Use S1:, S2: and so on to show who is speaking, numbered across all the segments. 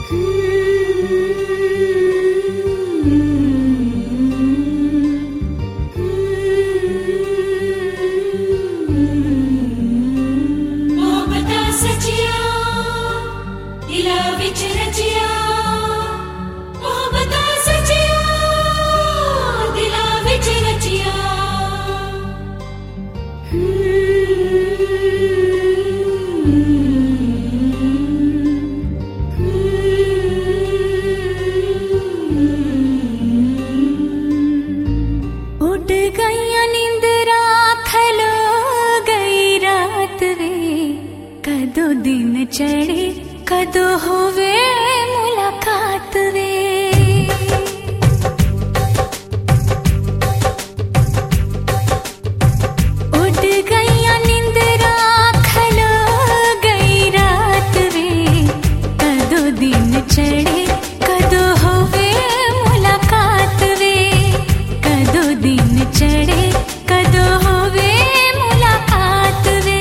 S1: चढ़े कदो होवे मुलाकात वे उड़ गईया निंदरा खलो गई रात वे कदो दिन चढ़े कदो होवे मुलाकात वे कदो दिन चढ़े कदो होवे मुलाकात वे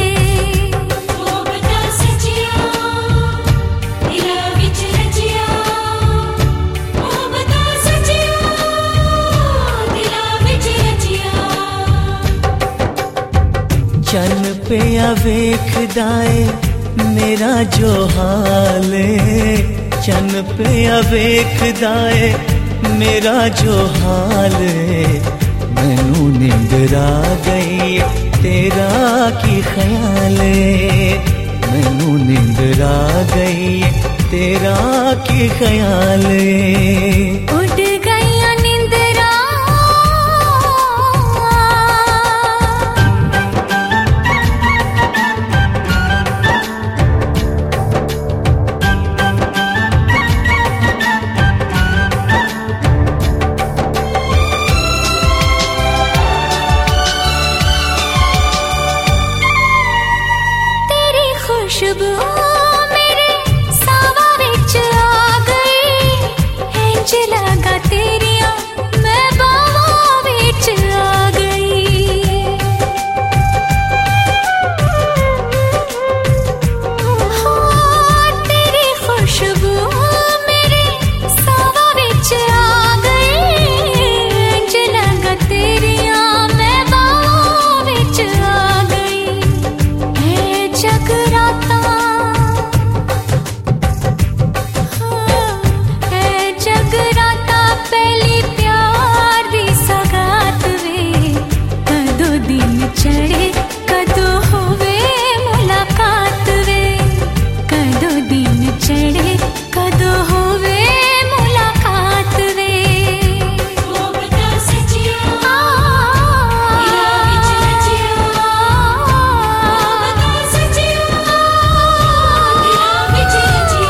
S2: चन पे वेखदा है मेरा जो हाल है चन पे वेखदा है मेरा जो हाल है मैनू नींदर आ गई तेरा की ख्याल है मैनू नींदर आ गई तेरा की ख्याल है
S1: उड़ गईया निंदरा खुशबू मेरे सावा विच आ गई इंज लगा तेरिया मैं बावा विच आ गई हाँ तेरी खुशबू मेरे सावा विच आ गई इंज लगा तेरिया मैं बावा विच आ गई है जगराता पहली प्यार दी सगात वे कदो दिन चढ़े कदो होवे मुलाकात वे कदो दिन चढ़े कदो होवे मुलाकात वे ओ बता सचिया बता सचिया दिला विच रचिया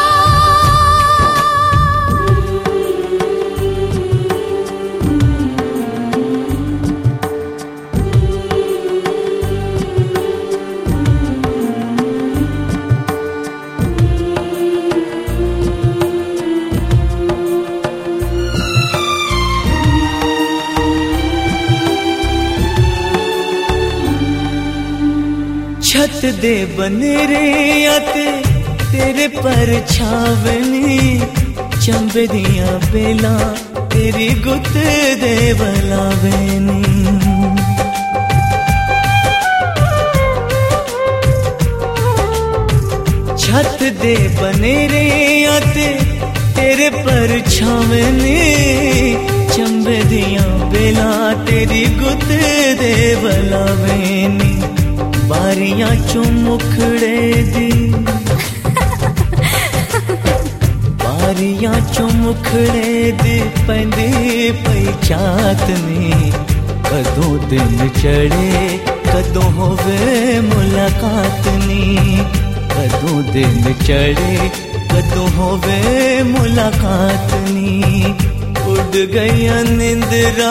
S2: छत दे बनेरे आते तेरे पर छावनी चंबे दियां बेला तेरी गुत दे बलावेनी छत दे बनेरे आते तेरे पर छावनी चंबे दियां बेला तेरी गुत दे बलावेनी बारियां चो मुखड़े दी बारियां चो मुखड़े दी पैंदी पई चातनी कदों दिन चढ़े कदों होवे मुलाकात नी कदों दिन चढ़े कदों होवे मुलाकात नी उड़ गईया निंदरा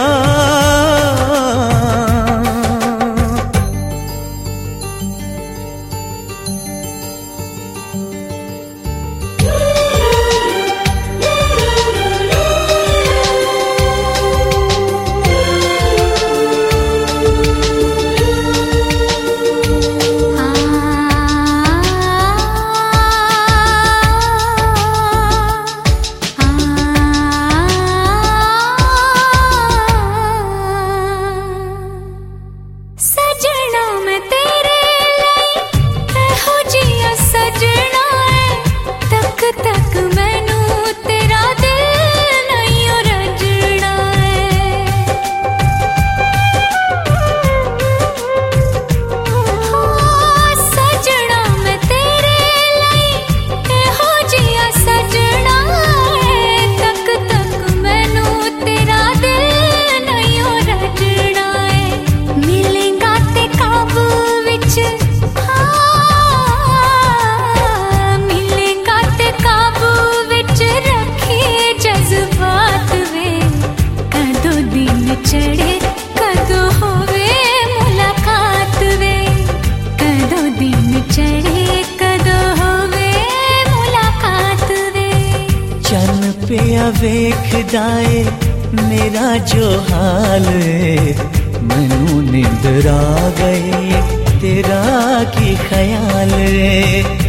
S2: वेखदा ए मेरा जो हाल मैनू नींदर आ गई तेरा की ख्याल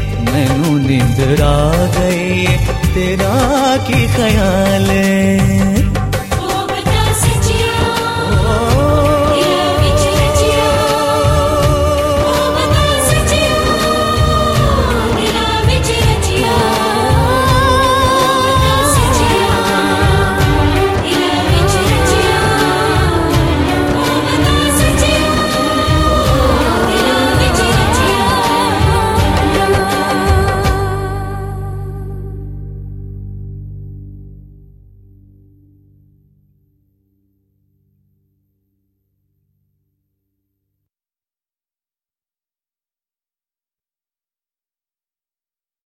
S2: मैनू नींदर आ गई तेरा की ख्याल